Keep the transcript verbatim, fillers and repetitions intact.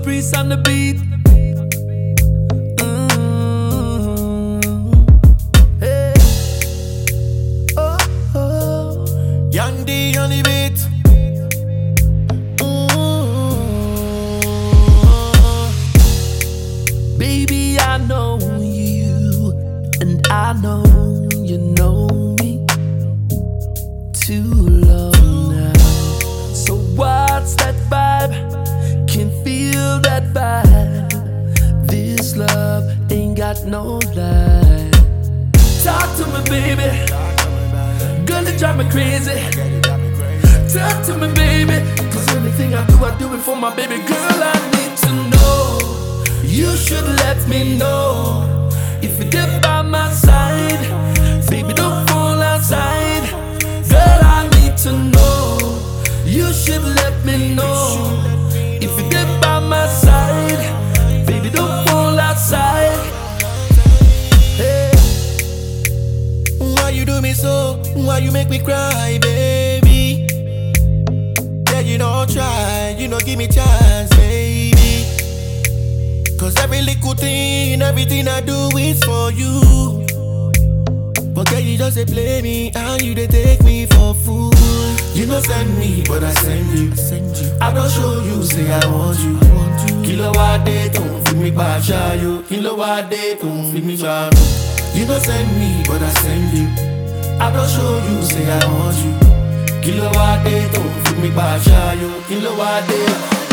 Priest on the beat. Mm. Hey. Oh, oh. Young D on the beat. Mm. Baby, I know you, and I know you know me too long now. So what's that vibe? Can feel that vibe. This love ain't got no lie. Talk to me, baby. Girl, it drive me crazy. Talk to me, baby. Cause anything I do, I do it for my baby girl. I need to know. You should let me know. If you get by my side, baby, don't fall outside. Girl, I need to know. You should let me know. If you get by my side, baby, don't fall outside. Hey. Why you do me so? Why you make me cry, baby? Yeah, you don't try, you don't give me chance, baby. Cause every little thing, everything I do is for you. But girl, you just say play me, and you they take me for fool. You don't send me, but I send you. I don't show you, say I want you. Kilo wa de don't feel me pasha you. Kilo wa de don't feel me pasha. You don't send me, but I send you. I don't show you, say I want you. Kilo wa de don't feel me pasha you. Kilo wa de.